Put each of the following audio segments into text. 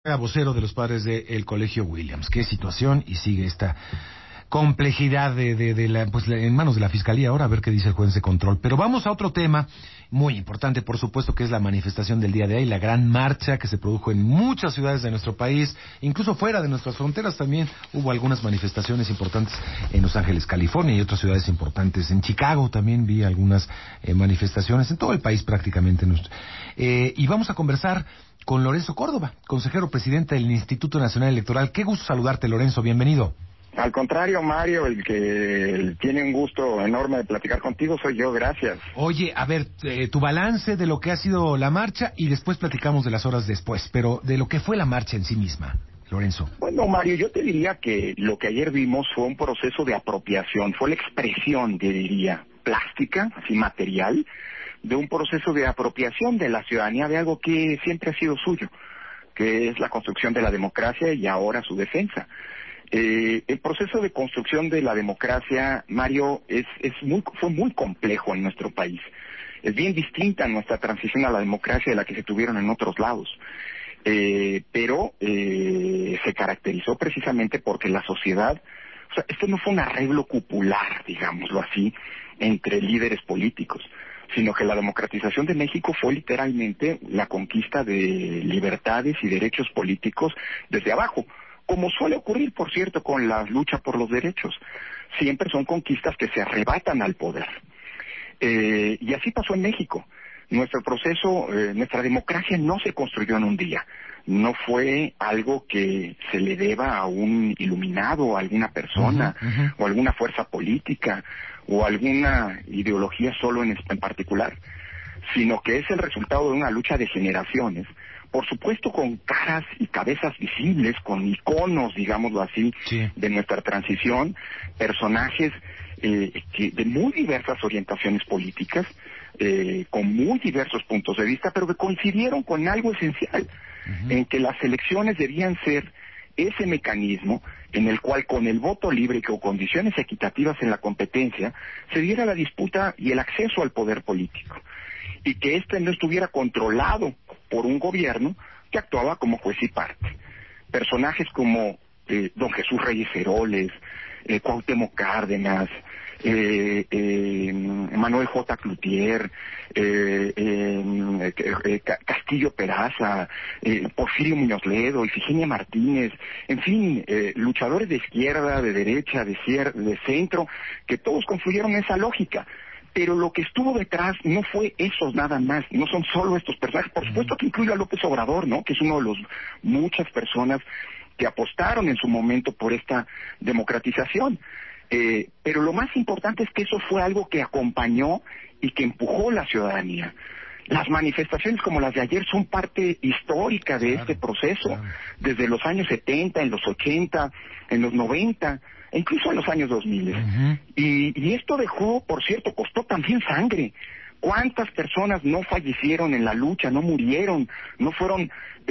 Vocero de los padres del Colegio Williams. Qué situación, y sigue esta complejidad en manos de la Fiscalía ahora, a ver qué dice el juez de control. Pero vamos a otro tema muy importante, por supuesto, que es la manifestación del día de hoy, la gran marcha que se produjo en muchas ciudades de nuestro país, incluso fuera de nuestras fronteras también hubo algunas manifestaciones importantes en Los Ángeles, California, y otras ciudades importantes. En Chicago también vi algunas manifestaciones, en todo el país prácticamente. Y vamos a conversar con Lorenzo Córdoba, consejero presidente del Instituto Nacional Electoral. Qué gusto saludarte, Lorenzo, bienvenido. Al contrario, Mario, el que tiene un gusto enorme de platicar contigo soy yo, gracias. Oye, a ver, tu balance de lo que ha sido la marcha y después platicamos de las horas después, pero de lo que fue la marcha en sí misma, Lorenzo. Bueno, Mario, yo te diría que lo que ayer vimos fue un proceso de apropiación, fue la expresión, te diría, plástica, así material, de un proceso de apropiación de la ciudadanía de algo que siempre ha sido suyo, que es la construcción de la democracia y ahora su defensa. El proceso de construcción de la democracia, Mario, fue muy complejo en nuestro país. Es bien distinta nuestra transición a la democracia de la que se tuvieron en otros lados. Pero se caracterizó precisamente porque la sociedad, o sea, esto no fue un arreglo cupular, digámoslo así, entre líderes políticos, sino que la democratización de México fue literalmente la conquista de libertades y derechos políticos desde abajo, como suele ocurrir, por cierto, con la lucha por los derechos. Siempre son conquistas que se arrebatan al poder. Y así pasó en México. Nuestro proceso, nuestra democracia no se construyó en un día. No fue algo que se le deba a un iluminado, a alguna persona, o a alguna fuerza política, o a alguna ideología solo en particular, sino que es el resultado de una lucha de generaciones, por supuesto con caras y cabezas visibles, con iconos, digámoslo así, sí, de nuestra transición, personajes de muy diversas orientaciones políticas, con muy diversos puntos de vista, pero que coincidieron con algo esencial, en que las elecciones debían ser ese mecanismo en el cual, con el voto libre y con condiciones equitativas en la competencia, se diera la disputa y el acceso al poder político, y que éste no estuviera controlado por un gobierno que actuaba como juez y parte. Personajes como don Jesús Reyes Heroles, Cuauhtémoc Cárdenas, Manuel J. Cloutier, Castillo Peraza, Porfirio Muñoz Ledo, Ifigenia Martínez, en fin, luchadores de izquierda, de derecha, de centro, que todos confluyeron en esa lógica. Pero lo que estuvo detrás no fue eso nada más, no son solo estos personajes. Por supuesto que incluye a López Obrador, ¿no?, que es uno de los muchas personas que apostaron en su momento por esta democratización. Pero lo más importante es que eso fue algo que acompañó y que empujó la ciudadanía. Las manifestaciones como las de ayer son parte histórica de este proceso, desde los años 70, en los 80, en los 90, e incluso en los años 2000. Y esto dejó, por cierto, costó también sangre. ¿Cuántas personas no fallecieron en la lucha, no murieron, no fueron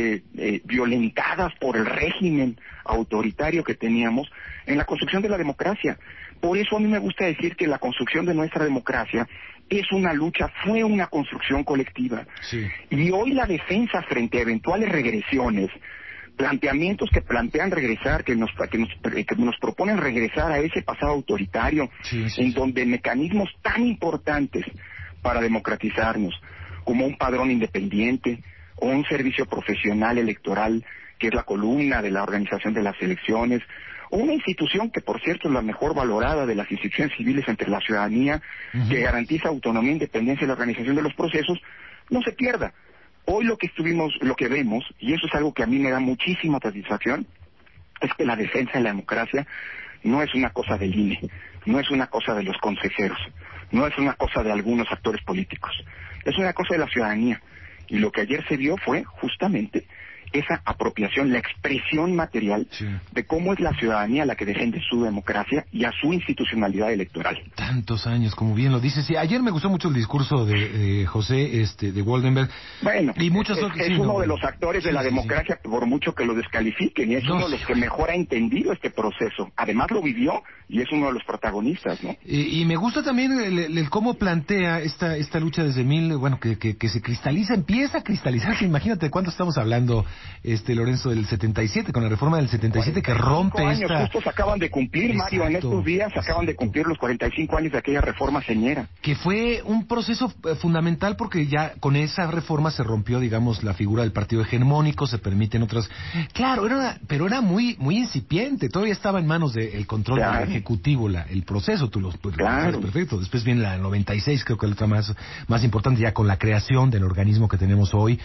violentadas por el régimen autoritario que teníamos en la construcción de la democracia? Por eso a mí me gusta decir que la construcción de nuestra democracia es una lucha, fue una construcción colectiva. Sí. Y hoy la defensa frente a eventuales regresiones, planteamientos que plantean regresar, que nos proponen regresar a ese pasado autoritario, donde mecanismos tan importantes para democratizarnos, como un padrón independiente o un servicio profesional electoral, que es la columna de la organización de las elecciones, o una institución que, por cierto, es la mejor valorada de las instituciones civiles entre la ciudadanía, que garantiza autonomía e independencia en la organización de los procesos, no se pierda. Hoy lo que vemos, y eso es algo que a mí me da muchísima satisfacción, es que la defensa de la democracia no es una cosa del INE, no es una cosa de los consejeros, no es una cosa de algunos actores políticos, es una cosa de la ciudadanía. Y lo que ayer se vio fue justamente esa apropiación, la expresión material de cómo es la ciudadanía la que defiende su democracia y a su institucionalidad electoral. Tantos años, como bien lo dices. Sí, ayer me gustó mucho el discurso de José de Waldenberg. Bueno, y muchos es uno de los actores de la democracia, por mucho que lo descalifiquen, y es uno de los que mejor ha entendido este proceso. Además lo vivió y es uno de los protagonistas, ¿no? Y me gusta también el cómo plantea esta lucha desde que se cristaliza, empieza a cristalizarse. Imagínate cuánto estamos hablando Lorenzo, del 77, con la reforma del 77 que rompe años, esta... Justo se acaban de cumplir, Mario, en estos días se acaban de cumplir los 45 años de aquella reforma señera. Que fue un proceso fundamental porque ya con esa reforma se rompió, digamos, la figura del partido hegemónico, se permiten otras... Claro, pero era muy incipiente, todavía estaba en manos del control del Ejecutivo el proceso, tú lo sabes perfecto. Después viene la 96, creo que es la otra más importante, ya con la creación del organismo que tenemos hoy,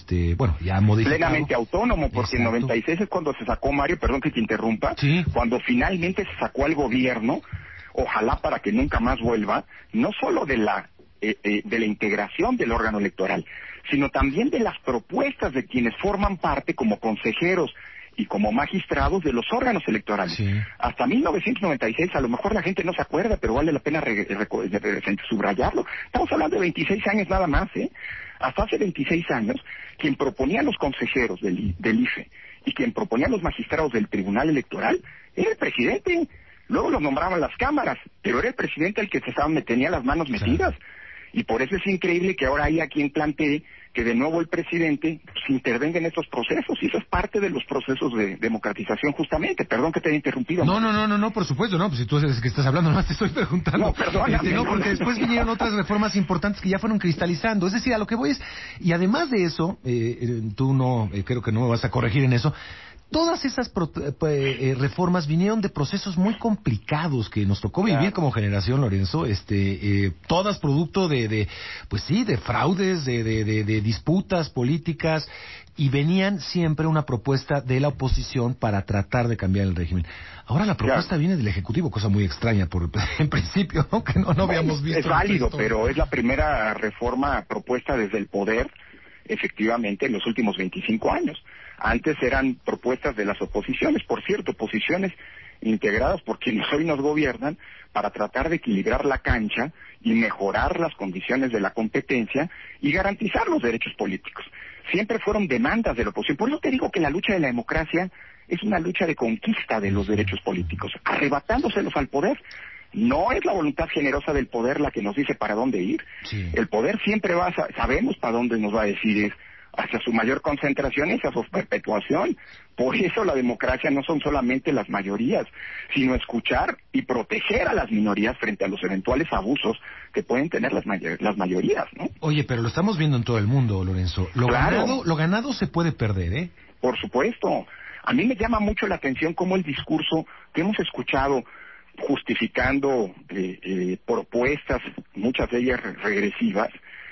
ya modificado. Plenamente autónomo, porque en 96 es cuando se sacó, Mario, perdón que te interrumpa, cuando finalmente se sacó al gobierno, ojalá para que nunca más vuelva, no solo de la integración del órgano electoral, sino también de las propuestas de quienes forman parte como consejeros y como magistrados de los órganos electorales. Hasta 1996, a lo mejor la gente no se acuerda, pero vale la pena subrayarlo. Estamos hablando de 26 años nada más, Hasta hace 26 años, quien proponía los consejeros del IFE y quien proponía los magistrados del Tribunal Electoral era el presidente. Luego los nombraban las cámaras, pero era el presidente el que tenía las manos metidas. Y por eso es increíble que ahora haya quien plantee que de nuevo el presidente intervenga en estos procesos, y eso es parte de los procesos de democratización justamente. Perdón que te haya interrumpido. No, por supuesto, no, pues si tú eres el que estás hablando, nomás te estoy preguntando. No, perdóname. Porque después vinieron otras reformas importantes que ya fueron cristalizando. Es decir, a lo que voy es, y además de eso, tú creo que no me vas a corregir en eso, todas esas reformas vinieron de procesos muy complicados que nos tocó vivir como generación, Lorenzo, todas producto de fraudes, de disputas políticas, y venían siempre una propuesta de la oposición para tratar de cambiar el régimen. Ahora la propuesta viene del Ejecutivo, cosa muy extraña en principio, ¿no? Que no habíamos visto. Es válido, pero es la primera reforma propuesta desde el poder, efectivamente, en los últimos 25 años. Antes eran propuestas de las oposiciones, por cierto, oposiciones integradas por quienes hoy nos gobiernan, para tratar de equilibrar la cancha y mejorar las condiciones de la competencia y garantizar los derechos políticos. Siempre fueron demandas de la oposición. Por eso te digo que la lucha de la democracia es una lucha de conquista de los derechos políticos, arrebatándoselos al poder. No es la voluntad generosa del poder la que nos dice para dónde ir. El poder siempre sabemos para dónde nos va a decir, hacia su mayor concentración y hacia su perpetuación. Por eso la democracia no son solamente las mayorías, sino escuchar y proteger a las minorías frente a los eventuales abusos que pueden tener las mayorías, ¿no? Oye, pero lo estamos viendo en todo el mundo, Lorenzo. Lo ganado se puede perder, ¿eh? Por supuesto. A mí me llama mucho la atención cómo el discurso que hemos escuchado justificando propuestas, muchas de ellas regresivas,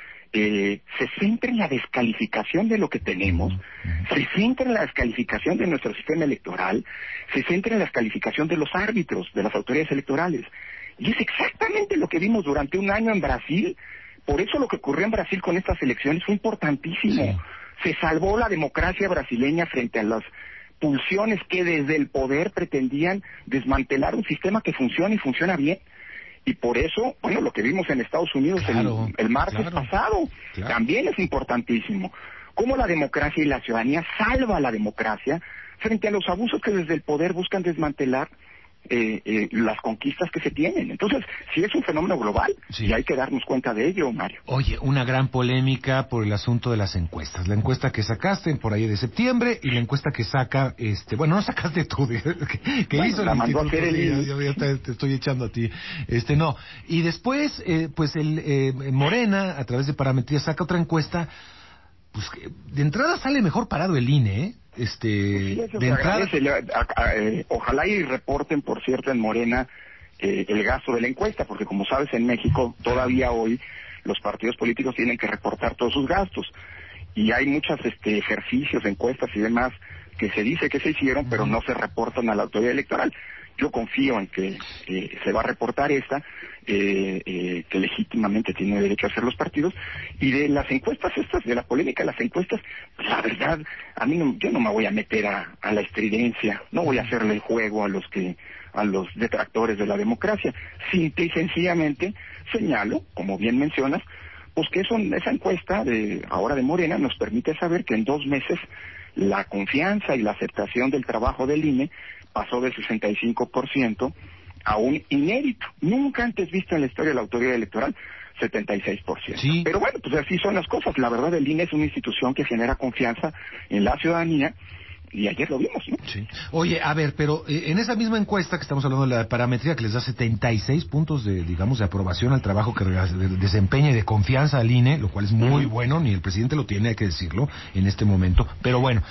se centra en la descalificación de lo que tenemos, se centra en la descalificación de nuestro sistema electoral, se centra en la descalificación de los árbitros, de las autoridades electorales. Y es exactamente lo que vimos durante un año en Brasil. Por eso lo que ocurrió en Brasil con estas elecciones fue importantísimo. Se salvó la democracia brasileña frente a las pulsiones que desde el poder pretendían desmantelar un sistema que funciona y funciona bien. Y por eso, lo que vimos en Estados Unidos el martes pasado, también es importantísimo. Cómo la democracia y la ciudadanía salva la democracia frente a los abusos que desde el poder buscan desmantelar las conquistas que se tienen. Entonces, sí es un fenómeno global y hay que darnos cuenta de ello, Mario. Oye, una gran polémica por el asunto de las encuestas. La encuesta que sacaste por ahí de septiembre y la encuesta que saca, no sacaste tú, que hizo la el mandó a hacer ya te estoy echando a ti. No. Y después, Morena, a través de Parametría, saca otra encuesta, pues que de entrada sale mejor parado el INE, ¿eh? De entrada, ojalá y reporten, por cierto, en Morena el gasto de la encuesta, porque como sabes, en México todavía hoy los partidos políticos tienen que reportar todos sus gastos, y hay muchos ejercicios, encuestas y demás que se dice que se hicieron, pero no se reportan a la autoridad electoral. Yo confío en que se va a reportar esta, que legítimamente tiene derecho a hacer los partidos. Y de las encuestas estas, de la polémica de las encuestas, la verdad, yo no me voy a meter a la estridencia, no voy a hacerle el juego a los detractores de la democracia. Simple y sencillamente señalo, como bien mencionas, pues que esa encuesta ahora de Morena nos permite saber que en 2 meses la confianza y la aceptación del trabajo del INE pasó del 65% a un inédito, nunca antes visto en la historia de la autoridad electoral, 76%. Sí. Pero bueno, pues así son las cosas. La verdad, el INE es una institución que genera confianza en la ciudadanía, y ayer lo vimos, ¿no? Sí. Oye, a ver, pero en esa misma encuesta que estamos hablando de la parametría, que les da 76 puntos de, digamos, de aprobación al trabajo que desempeña y de confianza al INE, lo cual es muy bueno, ni el presidente lo tiene, hay que decirlo, en este momento. Pero bueno,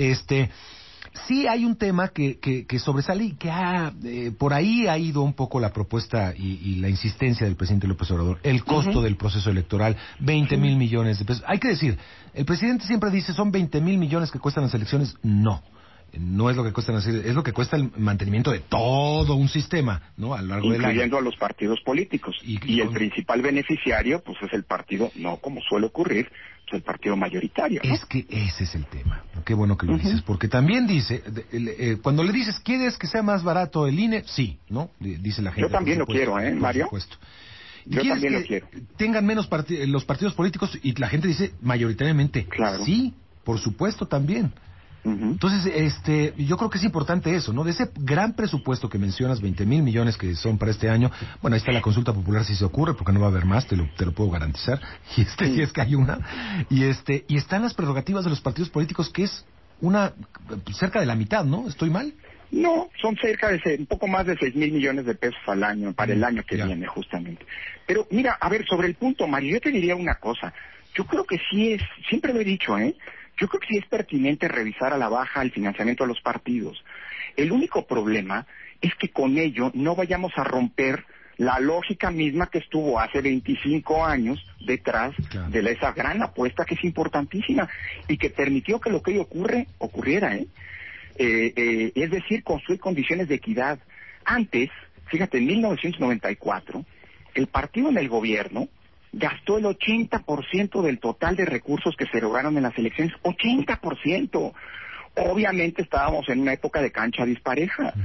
sí hay un tema que sobresale y que por ahí ha ido un poco la propuesta y la insistencia del presidente López Obrador. El costo del proceso electoral, 20,000 millones de pesos. Hay que decir, el presidente siempre dice, son 20,000 millones que cuestan las elecciones. No es lo que cuesta, es lo que cuesta el mantenimiento de todo un sistema, ¿no? A lo largo del año. Incluyendo a los partidos políticos. Y el principal beneficiario, pues es el partido, no como suele ocurrir, pues el partido mayoritario, ¿no? Es que ese es el tema. Qué bueno que lo dices, porque también dice, cuando le dices, ¿quieres que sea más barato el INE? Sí, ¿no? Dice la gente. Yo también lo quiero, Mario? Por supuesto. Yo también lo quiero. Tengan menos los partidos políticos, y la gente dice mayoritariamente, claro. Sí, por supuesto también. Entonces, yo creo que es importante eso, ¿no? De ese gran presupuesto que mencionas, 20,000 millones que son para este año, bueno, ahí está la consulta popular si se ocurre, porque no va a haber más, te lo puedo garantizar, si es que hay una, y están las prerrogativas de los partidos políticos, que es cerca de la mitad, ¿no? ¿Estoy mal? No, son cerca de un poco más de 6,000 millones de pesos al año, para el año que viene, justamente. Pero mira, a ver, sobre el punto, Mario, yo te diría una cosa. Yo creo que siempre lo he dicho, yo creo que sí es pertinente revisar a la baja el financiamiento de los partidos. El único problema es que con ello no vayamos a romper la lógica misma que estuvo hace 25 años detrás de esa gran apuesta que es importantísima y que permitió que lo que hoy ocurriera, es decir, construir condiciones de equidad. Antes, fíjate, en 1994, el partido en el gobierno gastó el 80% del total de recursos que se erogaron en las elecciones. 80%. Obviamente estábamos en una época de cancha dispareja.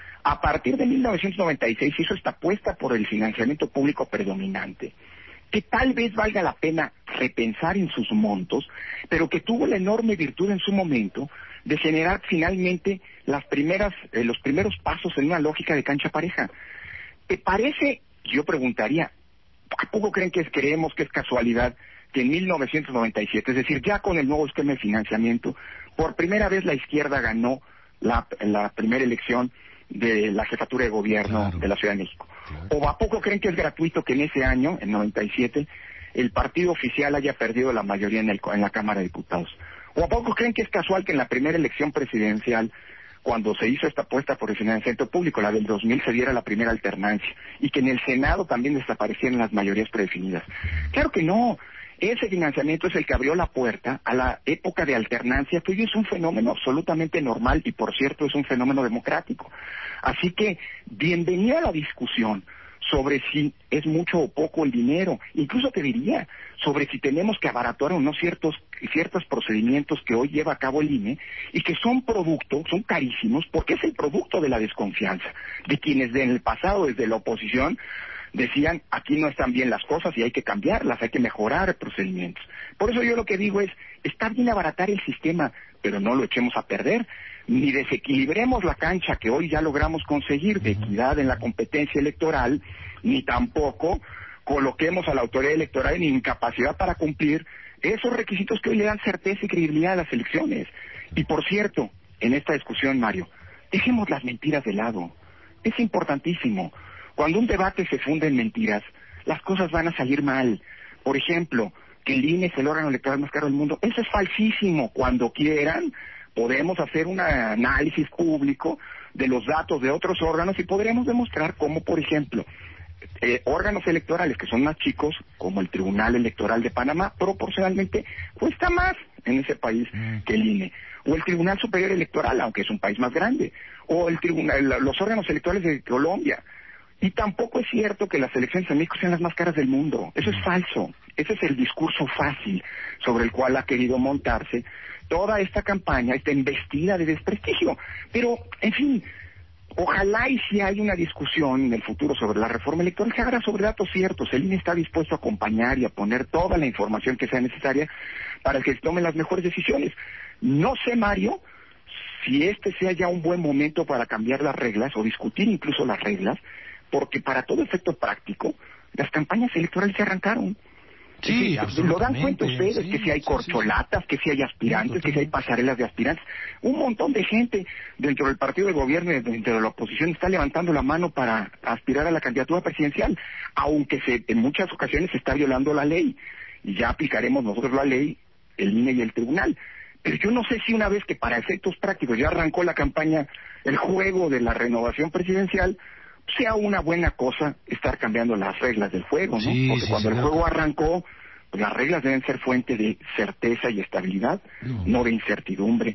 A partir de 1996 hizo esta apuesta por el financiamiento público predominante, que tal vez valga la pena repensar en sus montos, pero que tuvo la enorme virtud en su momento de generar finalmente los primeros pasos en una lógica de cancha pareja. ¿Te parece? Yo preguntaría, ¿a poco creemos que es casualidad que en 1997, es decir, ya con el nuevo esquema de financiamiento, por primera vez la izquierda ganó la primera elección de la jefatura de gobierno de la Ciudad de México? ¿O a poco creen que es gratuito que en ese año, en 97, el partido oficial haya perdido la mayoría en la Cámara de Diputados? ¿O a poco creen que es casual que en la primera elección presidencial, cuando se hizo esta apuesta por el financiamiento público, la del 2000, se diera la primera alternancia y que en el Senado también desaparecieran las mayorías predefinidas? Claro que no. Ese financiamiento es el que abrió la puerta a la época de alternancia, que hoy es un fenómeno absolutamente normal y, por cierto, es un fenómeno democrático. Así que, bienvenida a la discusión sobre si es mucho o poco el dinero, incluso te diría sobre si tenemos que abaratar o no ciertos procedimientos que hoy lleva a cabo el INE y que son carísimos, porque es el producto de la desconfianza de quienes en el pasado, desde la oposición, decían, aquí no están bien las cosas y hay que cambiarlas, hay que mejorar procedimientos. Por eso yo lo que digo es, está bien abaratar el sistema, pero no lo echemos a perder, ni desequilibremos la cancha que hoy ya logramos conseguir de equidad en la competencia electoral, ni tampoco coloquemos a la autoridad electoral en incapacidad para cumplir esos requisitos que hoy le dan certeza y credibilidad a las elecciones. Y por cierto, en esta discusión, Mario, dejemos las mentiras de lado. Es importantísimo. Cuando un debate se funda en mentiras, las cosas van a salir mal. Por ejemplo, que el INE es el órgano electoral más caro del mundo. Eso es falsísimo. Cuando quieran, podemos hacer un análisis público de los datos de otros órganos y podremos demostrar cómo, por ejemplo, órganos electorales que son más chicos, como el Tribunal Electoral de Panamá, proporcionalmente cuesta más en ese país que el INE. O el Tribunal Superior Electoral, aunque es un país más grande. O los órganos electorales de Colombia. Y tampoco es cierto que las elecciones en México sean las más caras del mundo. Eso es falso. Ese es el discurso fácil sobre el cual ha querido montarse toda esta campaña, esta embestida de desprestigio. Pero, en fin, ojalá y si hay una discusión en el futuro sobre la reforma electoral, se haga sobre datos ciertos. El INE está dispuesto a acompañar y a poner toda la información que sea necesaria para que se tomen las mejores decisiones. No sé, Mario, si este sea ya un buen momento para cambiar las reglas o discutir incluso las reglas, porque para todo efecto práctico, las campañas electorales se arrancaron. Sí, lo dan cuenta ustedes, sí, que si hay corcholatas, que si hay aspirantes, que si hay pasarelas de aspirantes. Un montón de gente dentro del partido de gobierno y dentro de la oposición está levantando la mano para aspirar a la candidatura presidencial, aunque en muchas ocasiones se está violando la ley. Y ya aplicaremos nosotros la ley, el INE y el tribunal. Pero yo no sé si una vez que para efectos prácticos ya arrancó la campaña, el juego de la renovación presidencial, sea una buena cosa estar cambiando las reglas del juego, ¿no? Sí, Porque sí, cuando sí, el juego arrancó, pues las reglas deben ser fuente de certeza y estabilidad, no de incertidumbre.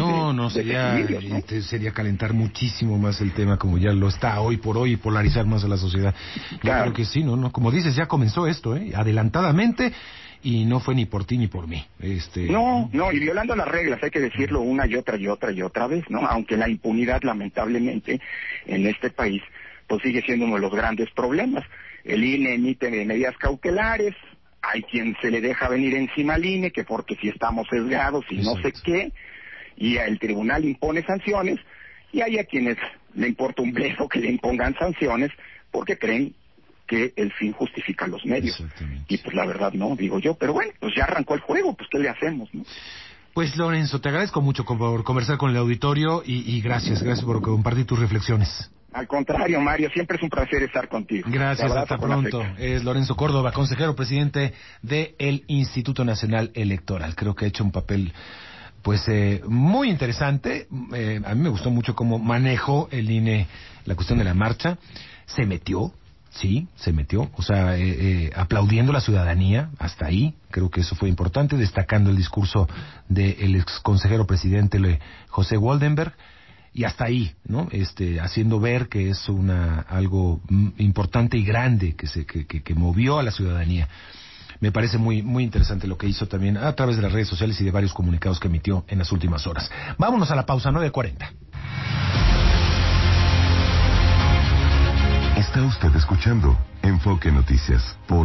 Sería calentar muchísimo más el tema como ya lo está hoy por hoy y polarizar más a la sociedad. Yo creo que sí, ¿no? Como dices, ya comenzó esto, adelantadamente, y no fue ni por ti ni por mí. No, y violando las reglas, hay que decirlo una y otra vez, ¿no? Aunque la impunidad, lamentablemente, en este país, pues sigue siendo uno de los grandes problemas. El INE emite medidas cautelares, hay quien se le deja venir encima al INE, que porque si estamos sesgados y no sé qué, y el tribunal impone sanciones, y hay a quienes le importa un bledo que le impongan sanciones, porque creen que el fin justifica los medios. Y pues la verdad no, digo yo, pero bueno, pues ya arrancó el juego, pues ¿qué le hacemos, no? Pues Lorenzo, te agradezco mucho por conversar con el auditorio y gracias por compartir tus reflexiones. Al contrario, Mario, siempre es un placer estar contigo. Gracias, hasta pronto. Es Lorenzo Córdoba, consejero presidente del Instituto Nacional Electoral. Creo que ha hecho un papel pues muy interesante. A mí me gustó mucho cómo manejó el INE la cuestión de la marcha. Se metió, o sea, aplaudiendo a la ciudadanía, hasta ahí, creo que eso fue importante, destacando el discurso del ex consejero presidente José Woldenberg, y hasta ahí, ¿no? Haciendo ver que es algo importante y grande que movió a la ciudadanía. Me parece muy, muy interesante lo que hizo también a través de las redes sociales y de varios comunicados que emitió en las últimas horas. Vámonos a la pausa, 9:40. Está usted escuchando Enfoque Noticias por